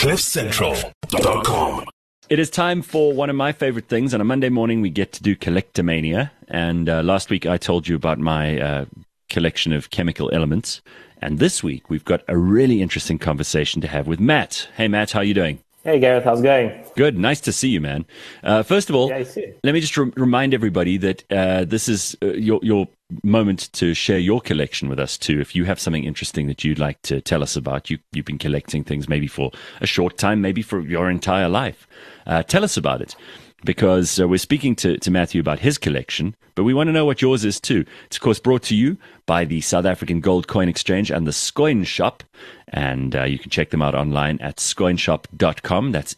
CliffCentral.com. It is time for one of my favorite things. On a Monday morning, we get to do Collectomania. And last week, I told you about my collection of chemical elements. And this week, we've got a really interesting conversation to have with Matt. Hey, Matt, how are you doing? Hey, Gareth, how's it going? Good. Nice to see you, man. First of all, Yeah, you too. let me just remind everybody that this is your moment to share your collection with us, too. If you have something interesting that you'd like to tell us about, you've been collecting things maybe for a short time, maybe for your entire life. Tell us about it, because we're speaking to Matthew about his collection, but we want to know what yours is, too. It's, of course, brought to you by the South African Gold Coin Exchange and the Scoin Shop. And you can check them out online at scoinshop.com. That's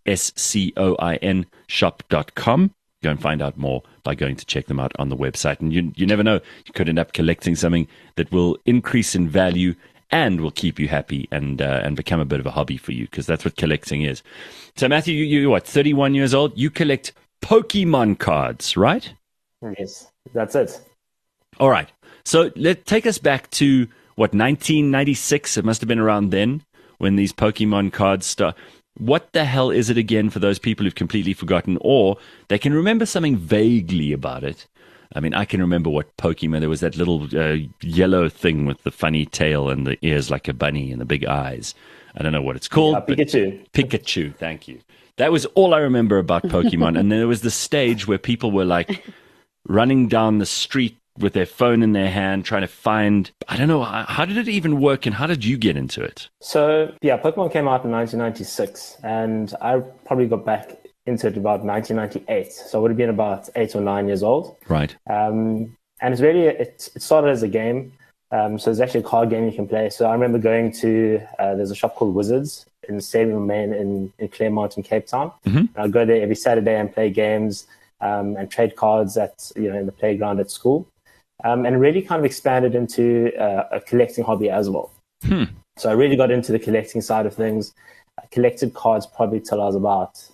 SCOIN shop.com. Go and find out more by going to check them out on the website. And you never know, you could end up collecting something that will increase in value and will keep you happy and become a bit of a hobby for you, because that's what collecting is. So, Matthew, you're what, 31 years old? You collect Pokemon cards, right? Yes, that's it. All right. So take us back to, what, 1996? It must have been around then when these Pokemon cards start. What the hell is it again for those people who've completely forgotten, or they can remember something vaguely about it? I mean, I can remember what Pokemon, there was that little yellow thing with the funny tail and the ears like a bunny and the big eyes. I don't know what it's called. Pikachu. Pikachu, thank you. That was all I remember about Pokemon. And then there was the stage where people were like running down the street with their phone in their hand, trying to find, I don't know, how did it even work and how did you get into it? So, yeah, Pokemon came out in 1996, and I probably got back into it about 1998. So I would have been about 8 or 9 years old. Right. And it's really, it started as a game. So it's actually a card game you can play. So I remember going to, there's a shop called Wizards in Stadium Main in Claremont in Cape Town. Mm-hmm. I'd go there every Saturday and play games and trade cards in the playground at school. And really kind of expanded into a collecting hobby as well. So I really got into the collecting side of things. I collected cards probably till I was about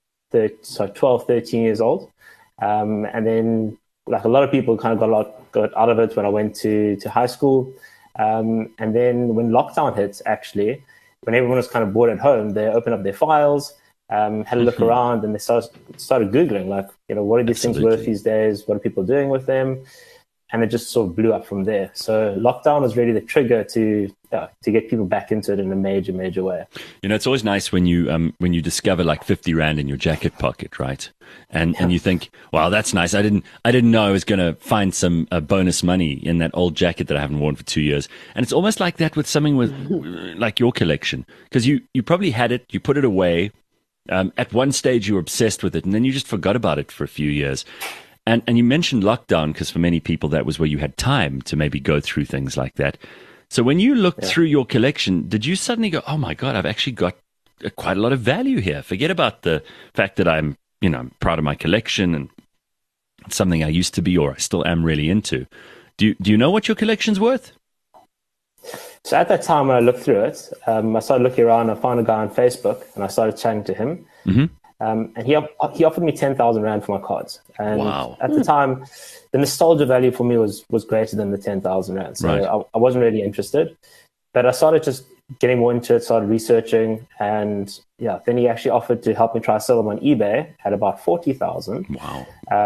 12, 13 years old. And then, like a lot of people, kind of got out of it when I went to high school. And then when lockdown hit, actually, when everyone was kind of bored at home, they opened up their files, had a look around, and they started Googling, like, what are these things worth these days? What are people doing with them? And it just sort of blew up from there. So lockdown was really the trigger to get people back into it in a major, major way. It's always nice when you discover like 50 Rand in your jacket pocket, right? And you think, wow, that's nice. I didn't know I was going to find some bonus money in that old jacket that I haven't worn for 2 years. And it's almost like that with something with like your collection, because you probably had it, you put it away. At one stage you were obsessed with it, and then you just forgot about it for a few years. And you mentioned lockdown, because for many people that was where you had time to maybe go through things like that. So when you looked through your collection, did you suddenly go, oh my God, I've actually got quite a lot of value here. Forget about the fact that I'm proud of my collection and it's something I used to be or I still am really into. Do you know what your collection's worth? So at that time when I looked through it, I started looking around. I found a guy on Facebook and I started chatting to him. Mm-hmm. And he offered me 10,000 Rand for my cards. And wow. At the time, the nostalgia value for me was greater than the 10,000 Rand. So right. I wasn't really interested. But I started just getting more into it, started researching. And then he actually offered to help me try to sell them on eBay at about 40,000. Wow.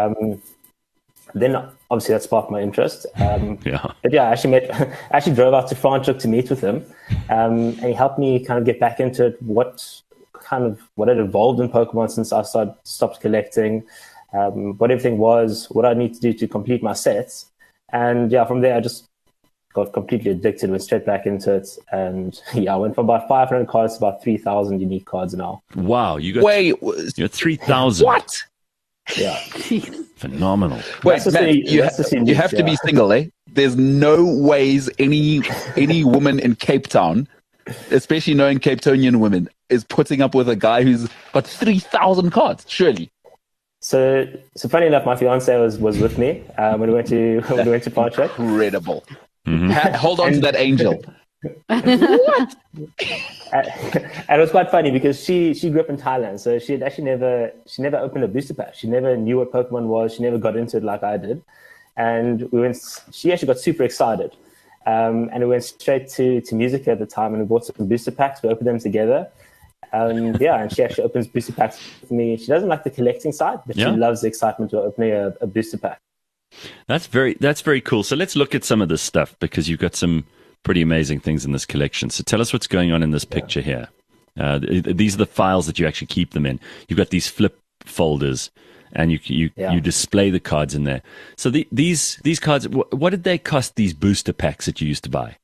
Then obviously that sparked my interest. Yeah. But I actually drove out to Franschhoek to meet with him. And he helped me kind of get back into it, what had evolved in Pokemon since I stopped collecting, what everything was, what I need to do to complete my sets. And from there I just got completely addicted, went straight back into it. And I went from about 500 cards to about 3,000 unique cards now. Wow. You're 3,000. What? Yeah. Phenomenal. Wait, Matt, you have to be single, eh? There's no ways any woman in Cape Town, especially knowing Cape Townian women, is putting up with a guy who's got 3,000 cards, surely. So funny enough, my fiance was with me when we went to Franschhoek. Incredible. Mm-hmm. Hold on to that angel. What? And it was quite funny because she grew up in Thailand, so she had actually never opened a booster pack. She never knew what Pokemon was. She never got into it like I did, and she actually got super excited, and we went straight to Musica at the time, and we bought some booster packs. We opened them together, Yeah, and she actually opens booster packs with me. She doesn't like the collecting side, but she loves the excitement of opening a booster pack. That's very cool. So let's look at some of this stuff, because you've got some pretty amazing things in this collection. So tell us what's going on in this picture here. These are the files that you actually keep them in. You've got these flip folders, and you display the cards in there. So these cards, what did they cost, these booster packs that you used to buy?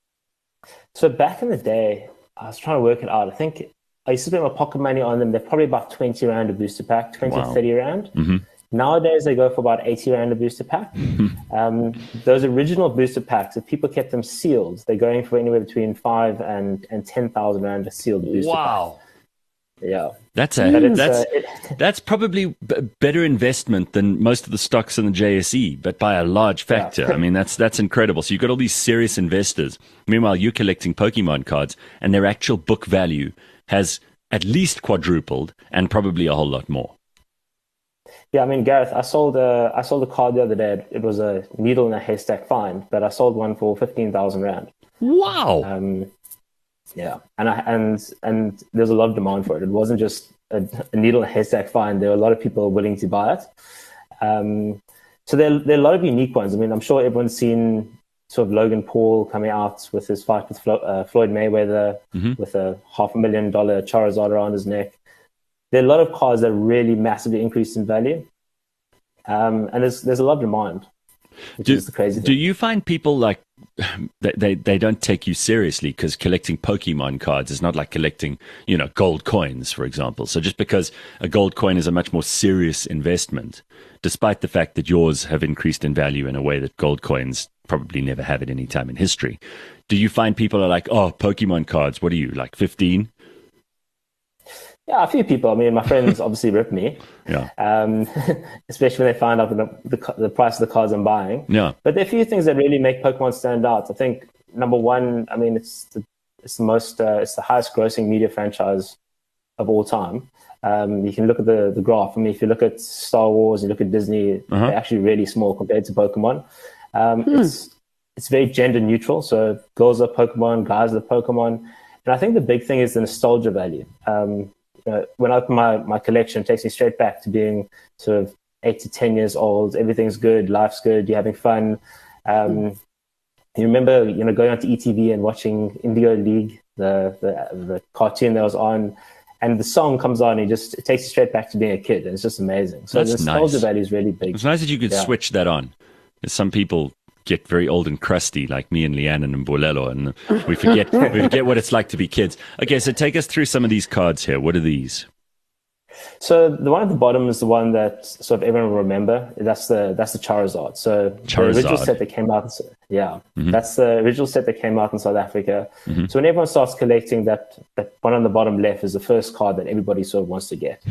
So back in the day, I was trying to work it out. I think I used to spend my pocket money on them. They're probably about 20 Rand a booster pack, 20 to 30 Rand. Mm-hmm. Nowadays, they go for about 80 Rand a booster pack. Those original booster packs, if people kept them sealed, they're going for anywhere between 5 and 10,000 Rand a sealed booster pack. Yeah. That's probably better investment than most of the stocks in the JSE, but by a large factor. Yeah. I mean, that's incredible. So you've got all these serious investors. Meanwhile, you're collecting Pokemon cards, and their actual book value has at least quadrupled, and probably a whole lot more. Yeah, I mean, Gareth, I sold a card the other day. It was a needle in a haystack find, but I sold one for 15,000 Rand. Wow. Yeah, and there's a lot of demand for it. It wasn't just a needle in a haystack find. There were a lot of people willing to buy it. So there are a lot of unique ones. I mean, I'm sure everyone's seen sort of Logan Paul coming out with his fight with Floyd Mayweather, with a $500,000 Charizard around his neck. There are a lot of cards that really massively increased in value, and there's a lot of demand, which is the crazy thing. Do you find people like they don't take you seriously because collecting Pokemon cards is not like collecting, gold coins, for example? So just because a gold coin is a much more serious investment, despite the fact that yours have increased in value in a way that gold coins probably never have at any time in history, do you find people are like, oh, Pokemon cards, what are you, like 15? Yeah, a few people. I mean, my friends obviously rip me. Yeah. Especially when they find out the price of the cards I'm buying. Yeah. But there are a few things that really make Pokemon stand out. I think number one, I mean, it's the highest grossing media franchise of all time. You can look at the graph. I mean, if you look at Star Wars, you look at Disney, they're actually really small compared to Pokemon. It's very gender neutral. So girls are Pokemon, guys are Pokemon. And I think the big thing is the nostalgia value. When I open my collection, it takes me straight back to being sort of 8 to 10 years old. Everything's good, life's good, you're having fun. You remember, going on to ETV and watching Indigo League, the cartoon that was on, and the song comes on, and it takes you straight back to being a kid, and it's just amazing. So the nostalgia value is really big. It's nice that you could switch that on. Some people get very old and crusty, like me and Leanne and Bolelo, and we forget what it's like to be kids. Okay, so take us through some of these cards here. What are these? So the one at the bottom is the one that sort of everyone will remember. That's the Charizard. So the original set that came out, that's the original set that came out in South Africa. So when everyone starts collecting, that one on the bottom left is the first card that everybody sort of wants to get.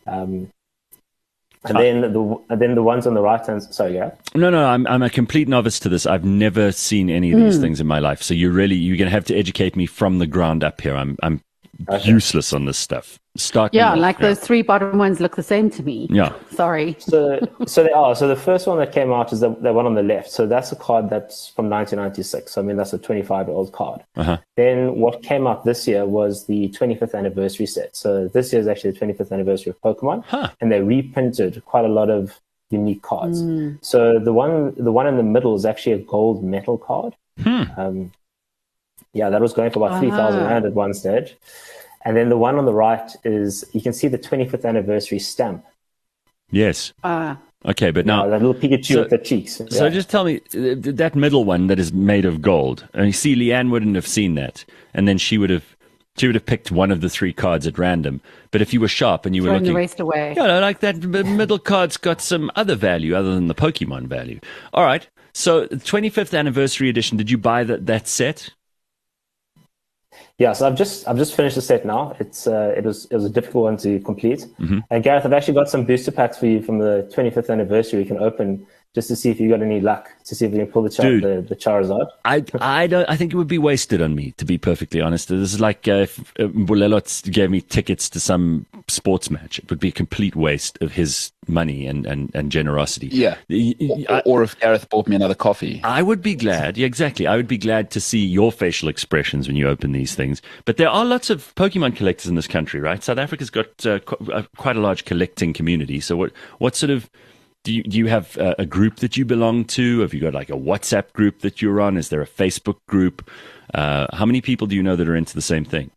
And then the ones on the right hand. Sorry, yeah. No, I'm a complete novice to this. I've never seen any of these things in my life. So you're going to have to educate me from the ground up here. I'm useless on this stuff. Those three bottom ones look the same to me. Yeah. Sorry. So they are. So the first one that came out is the one on the left. So that's a card that's from 1996. I mean, that's a 25-year-old card. Then what came out this year was the 25th anniversary set. So this year is actually the 25th anniversary of Pokemon, and they reprinted quite a lot of unique cards. So the one in the middle is actually a gold metal card. That was going for about 3,000 Rand at one stage. And then the one on the right is, you can see the 25th anniversary stamp. Yes. Okay, but now... that little Pikachu with the cheeks. So just tell me, that middle one that is made of gold, and you see Leanne wouldn't have seen that, and then she would have picked one of the three cards at random. But if you were sharp and you were looking... raced away. Like that middle card's got some other value other than the Pokemon value. All right, so 25th anniversary edition, did you buy that set? Yeah, so I've just finished the set now. It was a difficult one to complete. And Gareth, I've actually got some booster packs for you from the 25th anniversary. You can open just to see if you got any luck, to see if you can pull the Charizard. I think it would be wasted on me, to be perfectly honest. This is like if Bolelo gave me tickets to some sports match. It would be a complete waste of his money and generosity. Yeah. Or if Gareth bought me another coffee. I would be glad. Yeah, exactly. I would be glad to see your facial expressions when you open these things. But there are lots of Pokemon collectors in this country, right? South Africa's got quite a large collecting community. So what sort of... Do you have a group that you belong to? Have you got like a WhatsApp group that you're on? Is there a Facebook group? How many people do you know that are into the same thing?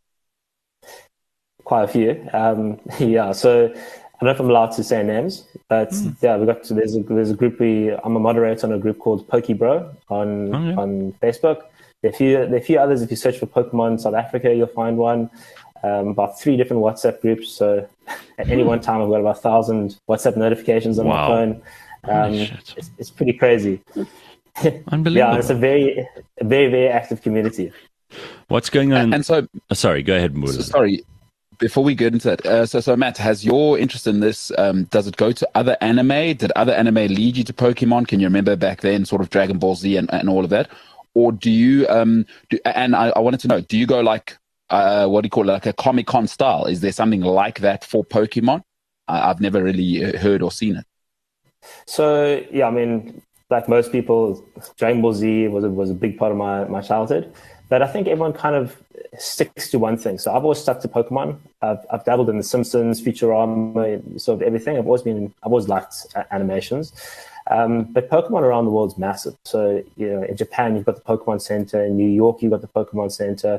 Quite a few. Yeah, so I don't know if I'm allowed to say names, but yeah, there's a group. I'm a moderator on a group called Pokebro on Facebook. There are a few others. If you search for Pokemon South Africa, you'll find one. About 3 different WhatsApp groups. So at any one time, I've got about 1,000 WhatsApp notifications on my phone. It's pretty crazy. Unbelievable. Yeah, it's a very, very active community. What's going on? And so, sorry, go ahead, Mbula. Sorry, before we get into that, so Matt, has your interest in this, does it go to other anime? Did other anime lead you to Pokemon? Can you remember back then, sort of Dragon Ball Z and all of that? Or do you, and I wanted to know, do you go like, what do you call it, like a Comic-Con style? Is there something like that for Pokemon? I've never really heard or seen it. So, yeah, I mean, like most people, Dragon Ball Z was a big part of my childhood. But I think everyone kind of sticks to one thing. So I've always stuck to Pokemon. I've dabbled in The Simpsons, Futurama, sort of everything. I've always liked animations. But Pokemon around the world is massive. So, in Japan, you've got the Pokemon Center. In New York, you've got the Pokemon Center.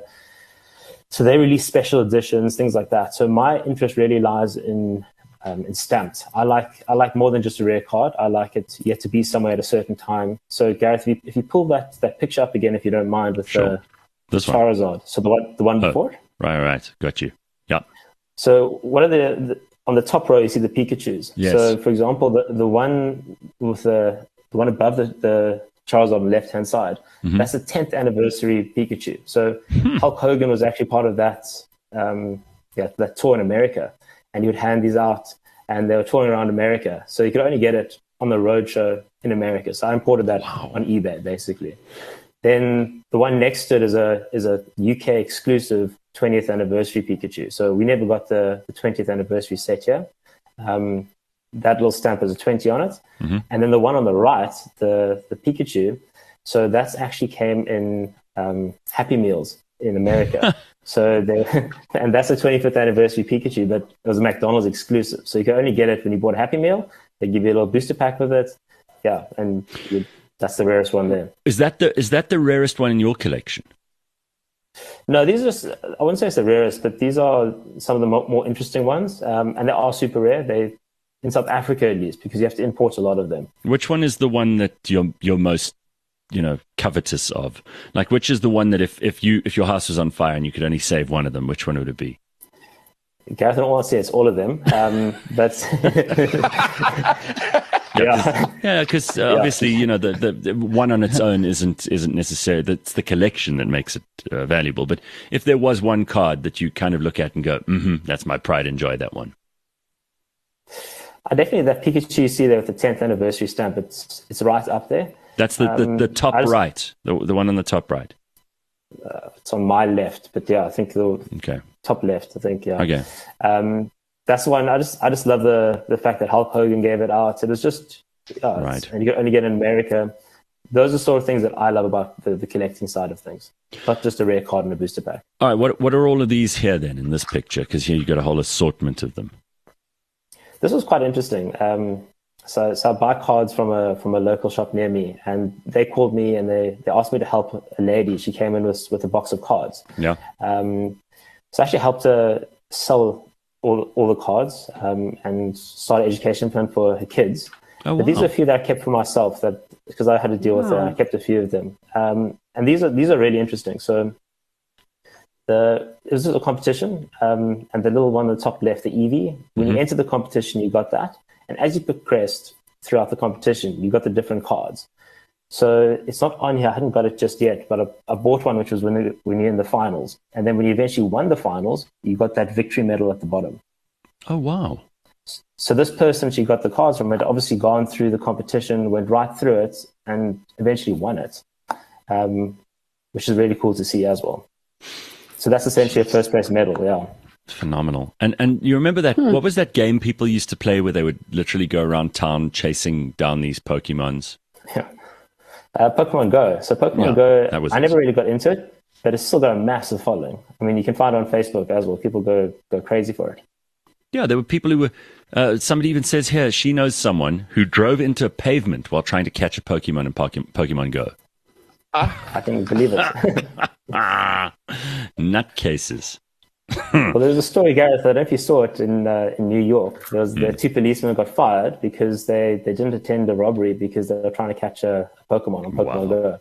So they release special editions, things like that. So my interest really lies in stamped. I like more than just a rare card. I like it yet to be somewhere at a certain time. So Gareth, if you pull that picture up again, if you don't mind, with this Charizard. One. So the one before. Right. Got you. Yeah. So what are on the top row? You see the Pikachus. Yes. So for example, the one with the one above the Charizard on the left-hand side, that's the 10th anniversary Pikachu. So Hulk Hogan was actually part of that tour in America, and he would hand these out, and they were touring around America. So you could only get it on the roadshow in America. So I imported that on eBay, basically. Then the one next to it is a UK exclusive 20th anniversary Pikachu. So we never got the 20th anniversary set here. That little stamp has a 20 on it. And then the one on the right, the Pikachu, so that's actually came in Happy Meals in America. And that's the 25th anniversary Pikachu, but it was a McDonald's exclusive. So you can only get it when you bought a Happy Meal. They give you a little booster pack with it. Yeah, and that's the rarest one there. Is that the rarest one in your collection? No, these are, I wouldn't say it's the rarest, but these are some of the more interesting ones. And they are super rare. In South Africa, at least, because you have to import a lot of them. Which one is the one that you're most, covetous of? Like, which is the one that if your house was on fire and you could only save one of them, which one would it be? Gareth, I don't want to say it's all of them, but yeah, because obviously, the one on its own isn't necessary. That's the collection that makes it valuable. But if there was one card that you kind of look at and go, that's my pride and joy, that one. Definitely that Pikachu you see there with the 10th anniversary stamp. It's right up there. That's the top right, the one on the top right. It's on my left, but yeah, I think the top left. I think Okay. That's the one. I just love the fact that Hulk Hogan gave it out. It was just right, and you only get it in America. Those are the sort of things that I love about the collecting side of things, not just a rare card and a booster pack. All right, what are all of these here then in this picture? Because here you got a whole assortment of them. This was quite interesting. So I buy cards from a local shop near me, and they called me and they asked me to help a lady. She came in with a box of cards. Yeah. So I actually helped her sell all the cards and start an education plan for her kids. Oh, wow. But these are a few that I kept for myself because I had to deal with it. I kept a few of them. And these are really interesting. So it was a competition, and the little one on the top left, the Eevee, when you entered the competition, you got that. And as you progressed throughout the competition, you got the different cards. So it's not on here. I hadn't got it just yet, but I bought one, which was when you're in the finals. And then when you eventually won the finals, you got that victory medal at the bottom. Oh, wow. So this person she got the cards from had obviously gone through the competition, went right through it, and eventually won it, which is really cool to see as well. So that's essentially a first place medal, yeah. Phenomenal. And you remember that, what was that game people used to play where they would literally go around town chasing down these Pokemons? Yeah. Pokemon Go. So Pokemon Go, I never really got into it, but it's still got a massive following. I mean, you can find it on Facebook as well. People go crazy for it. Yeah, there were people who were, somebody even says here, she knows someone who drove into a pavement while trying to catch a Pokemon in Pokemon Go. I can believe it. Nutcases. Well, there's a story, Gareth, I don't know if you saw it in New York. The two policemen got fired because they didn't attend a robbery because they were trying to catch a Pokemon on Pokemon Go.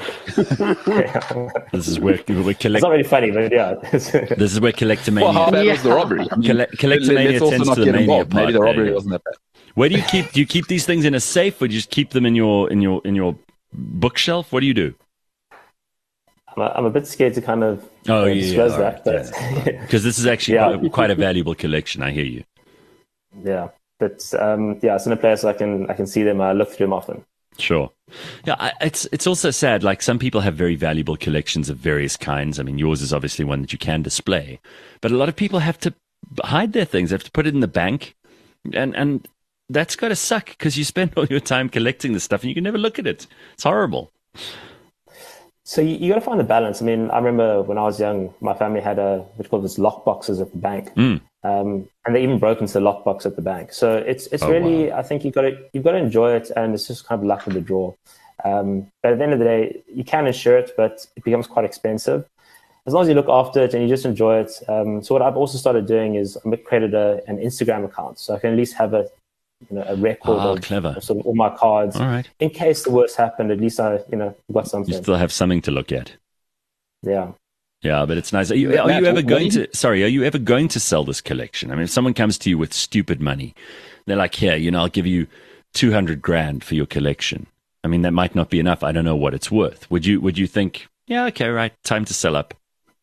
This is where it's not really funny, but yeah. This is where Collectomania. Well, how bad was the robbery? I mean, Collectomania tends to the mania part. Maybe the robbery wasn't that bad. Where do you keep these things in a safe, or do you just keep them in your bookshelf? What do you do? I'm a bit scared to kind of disclose that, because this is actually quite a valuable collection. I hear you. Yeah, but it's in a place I can see them. I look through them often. Sure. Yeah, it's also sad. Like, some people have very valuable collections of various kinds. I mean, yours is obviously one that you can display, but a lot of people have to hide their things. They have to put it in the bank, and that's got to suck because you spend all your time collecting this stuff and you can never look at it. It's horrible. So you got to find the balance. I mean, I remember when I was young, my family had what you call this lock boxes at the bank, and they even broke into the lock box at the bank. So it's really, wow. I think you've got to enjoy it, and it's just kind of luck of the draw. But at the end of the day, you can insure it, but it becomes quite expensive. As long as you look after it and you just enjoy it. So what I've also started doing is I've created an Instagram account, so I can at least have a record of sort of all my cards. All right. In case the worst happened, at least I got something. You still have something to look at. Yeah. Yeah, but it's nice. Are you ever going to sell this collection? I mean, if someone comes to you with stupid money, they're like, here, I'll give you 200 grand for your collection. I mean, that might not be enough. I don't know what it's worth. Would you think, yeah, okay, right, time to sell up?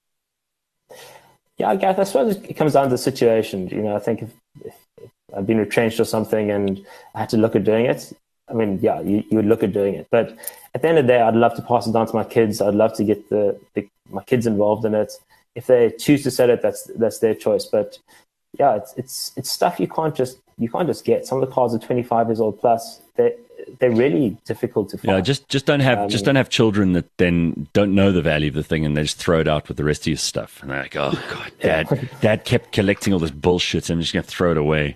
Yeah, Gareth, I suppose it comes down to the situation. I think if I've been retrenched or something and I had to look at doing it, I mean, yeah, you would look at doing it. But at the end of the day, I'd love to pass it down to my kids. I'd love to get my kids involved in it. If they choose to sell it, that's their choice. But yeah, it's stuff you can't just get. Some of the cards are 25 years old plus. They're really difficult to find. Yeah, just don't have children that then don't know the value of the thing and they just throw it out with the rest of your stuff. And they're like, oh God, Dad kept collecting all this bullshit, so I'm just gonna throw it away.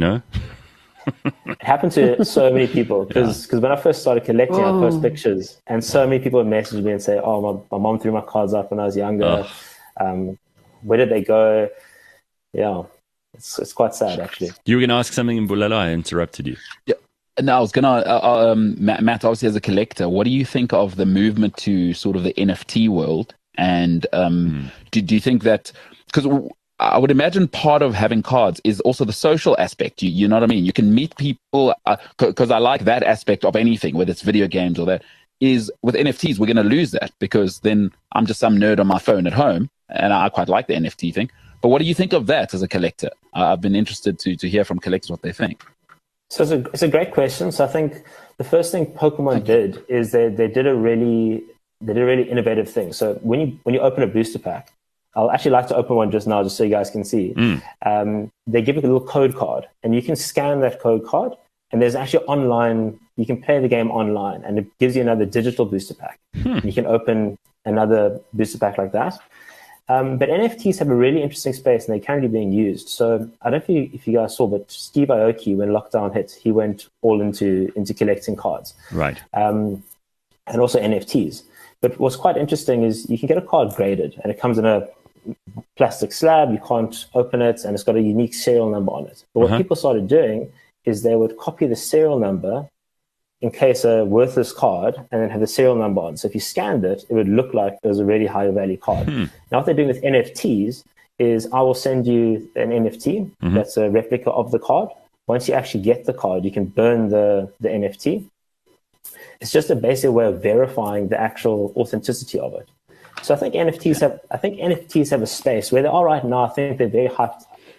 It happened to so many people because when I first started collecting, I post pictures, and so many people would message me and say, "Oh, my mom threw my cards up when I was younger. Where did they go?" Yeah, it's quite sad actually. You were going to ask something, Mbulela. I interrupted you. Yeah. No, I was going to. Matt, obviously, as a collector, what do you think of the movement to sort of the NFT world? And do you think that because I would imagine part of having cards is also the social aspect. You know what I mean? You can meet people because I like that aspect of anything, whether it's video games or that. Is with NFTs, we're going to lose that because then I'm just some nerd on my phone at home, and I quite like the NFT thing. But what do you think of that as a collector? I've been interested to hear from collectors what they think. So it's a great question. So I think the first thing Pokemon did is they did a really innovative thing. So when you open a booster pack, I'll actually like to open one just now, just so you guys can see. They give you a little code card, and you can scan that code card, and there's actually online, you can play the game online, and it gives you another digital booster pack. You can open another booster pack like that. But NFTs have a really interesting space, and they're currently being used. So I don't know if you guys saw, but Steve Aoki, when lockdown hit, he went all into collecting cards. Right. And also NFTs. But what's quite interesting is you can get a card graded, and it comes in a plastic slab. You can't open it, and it's got a unique serial number on it. But what people started doing is they would copy the serial number in case a worthless card, and then have the serial number on. So if you scanned it, it would look like it was a really high value card. Now what they're doing with NFTs is I will send you an NFT that's a replica of the card. Once you actually get the card, you can burn the NFT. It's just a basic way of verifying the actual authenticity of it. So I think NFTs have a space where they are right now. I think they're very hyped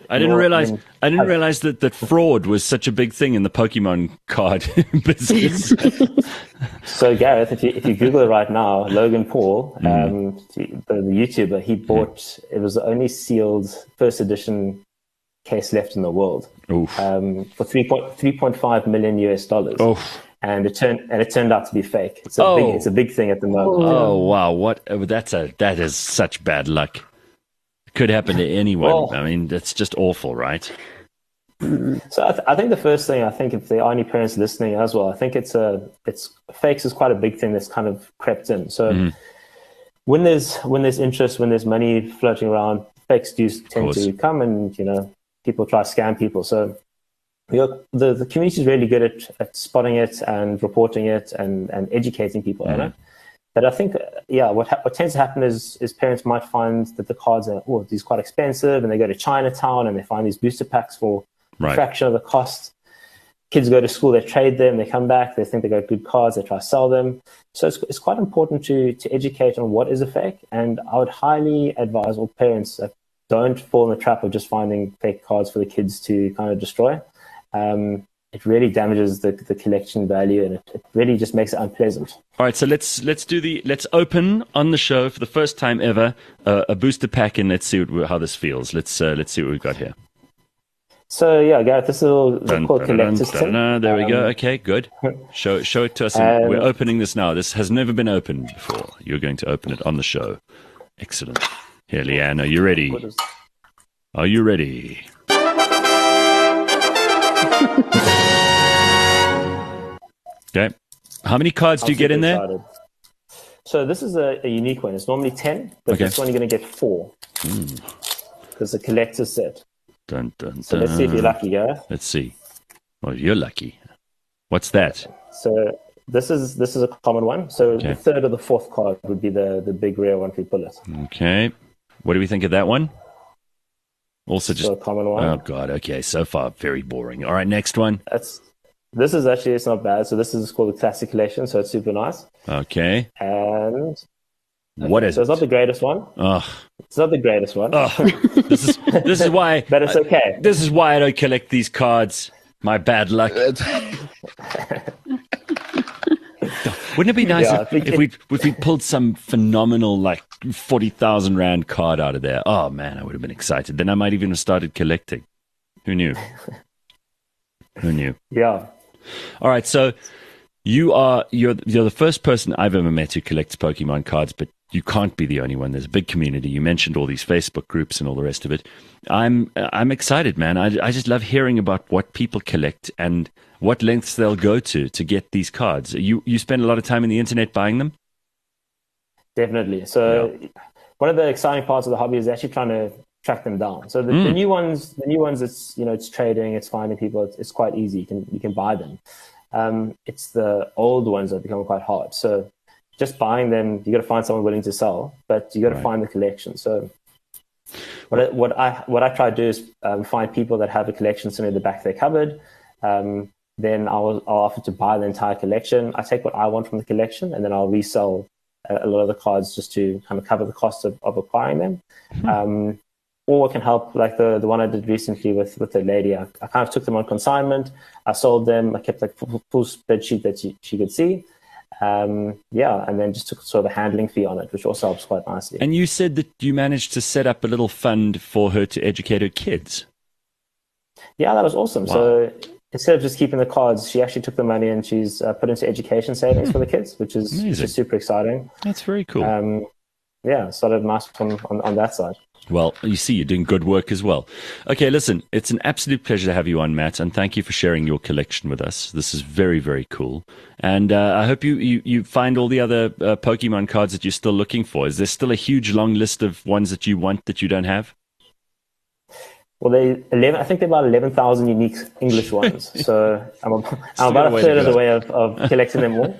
I didn't realize that fraud was such a big thing in the Pokemon card business. So Gareth, if you Google it right now, Logan Paul, the YouTuber, he bought, it was the only sealed first edition case left in the world for $3.5 million US. And it turned out to be fake. It's a big thing at the moment. Oh wow! That is such bad luck. It could happen to anyone. Well, I mean, that's just awful, right? So I think the first thing, if there are any parents listening as well, I think it's fakes is quite a big thing that's kind of crept in. So when there's interest, when there's money floating around, fakes do tend to come, and people try to scam people. So the community is really good at spotting it and reporting it and educating people on it. But I think, what tends to happen is parents might find that the cards are, these quite expensive, and they go to Chinatown and they find these booster packs for a fraction of the cost. Kids go to school, they trade them, they come back, they think they got good cards, they try to sell them. So it's quite important to educate on what is a fake. And I would highly advise all parents that don't fall in the trap of just finding fake cards for the kids to kind of destroy. It really damages the collection value, and it really just makes it unpleasant. All right, so let's open on the show for the first time ever a booster pack, and let's see how this feels. Let's see what we've got here. So Gareth, this is called collector's tin. There we go. Okay, good. Show it to us. We're opening this now. This has never been opened before. You're going to open it on the show. Excellent. Here, Leanne, are you ready? Are you ready? Okay. How many cards do you get in there? Excited. So this is a unique one. It's normally 10, but this one you're going to get 4. Because it's a collector's set. Dun, dun, dun. So let's see if you're lucky, Gareth. Let's see. Well, you're lucky. What's that? So this is a common one. So the third or the fourth card would be the big rare one if we pull it. Okay. What do we think of that one? Also just a common one. Oh God. Okay. So far, very boring. All right. Next one. This is actually, it's not bad. So this is called the Classic Collection. So it's super nice. Okay. And what is it? So it's not the greatest one. Oh. It's not the greatest one. Oh. This is why. But it's okay. This is why I don't collect these cards. My bad luck. Wouldn't it be nice if we pulled some phenomenal, like 40,000 Rand card out of there? Oh man, I would have been excited. Then I might even have started collecting. Who knew? Who knew? Yeah. All right, so you're the first person I've ever met who collects Pokemon cards, but you can't be the only one. There's a big community. You mentioned all these Facebook groups and all the rest of it. I'm excited, man. I just love hearing about what people collect and what lengths they'll go to get these cards. You spend a lot of time on the internet buying them? Definitely. So one of the exciting parts of the hobby is actually trying to track them down. So the new ones, it's trading, it's finding people. It's quite easy. You can buy them. It's the old ones that become quite hard. So just buying them, you got to find someone willing to sell, but you got to find the collection. So what I try to do is find people that have a collection sitting in the back of their cupboard. Then I'll offer to buy the entire collection. I take what I want from the collection, and then I'll resell a lot of the cards just to kind of cover the cost of acquiring them. Or it can help, like the one I did recently with the lady. I kind of took them on consignment. I sold them. I kept like full spreadsheet that she could see. And then just took sort of a handling fee on it, which also helps quite nicely. And you said that you managed to set up a little fund for her to educate her kids. Yeah, that was awesome. Wow. So instead of just keeping the cards, she actually took the money and she's put into education savings for the kids, which is super exciting. That's very cool. Started nice on that side. Well, you see, you're doing good work as well. Okay, listen, it's an absolute pleasure to have you on, Matt, and thank you for sharing your collection with us. This is very, very cool. And I hope you find all the other Pokemon cards that you're still looking for. Is there still a huge, long list of ones that you want that you don't have? Well, I think they're about 11,000 unique English ones. So I'm about a third of the way of collecting them all.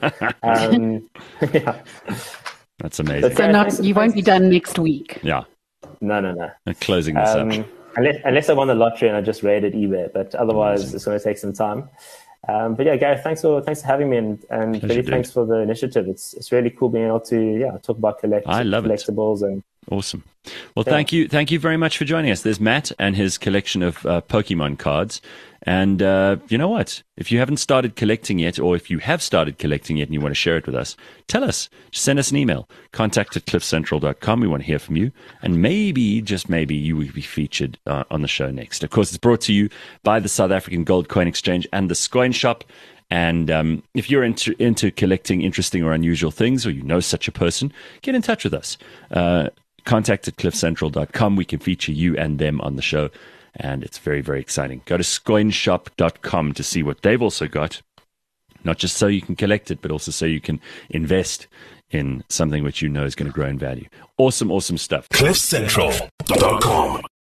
That's amazing. So you won't be done next week. Yeah. No. I'm closing this up. Unless I won the lottery and I just raided eBay, but otherwise it's going to take some time. But yeah, Gareth, thanks for having me, and really thanks for the initiative. It's really cool being able to talk about I love collectibles it. and Awesome. Well, thank you very much for joining us. There's Matt and his collection of Pokemon cards. And you know what? If you haven't started collecting yet, or if you have started collecting yet and you want to share it with us, tell us. Just send us an email, contact@cliffcentral.com. We want to hear from you. And maybe, just maybe, you will be featured on the show next. Of course, it's brought to you by the South African Gold Coin Exchange and the Scoin Shop. And if you're into collecting interesting or unusual things, or you know such a person, get in touch with us. Contact@cliffcentral.com. We can feature you and them on the show. And it's very, very exciting. Go to scoinshop.com to see what they've also got. Not just so you can collect it, but also so you can invest in something which you know is going to grow in value. Awesome, awesome stuff. cliffcentral.com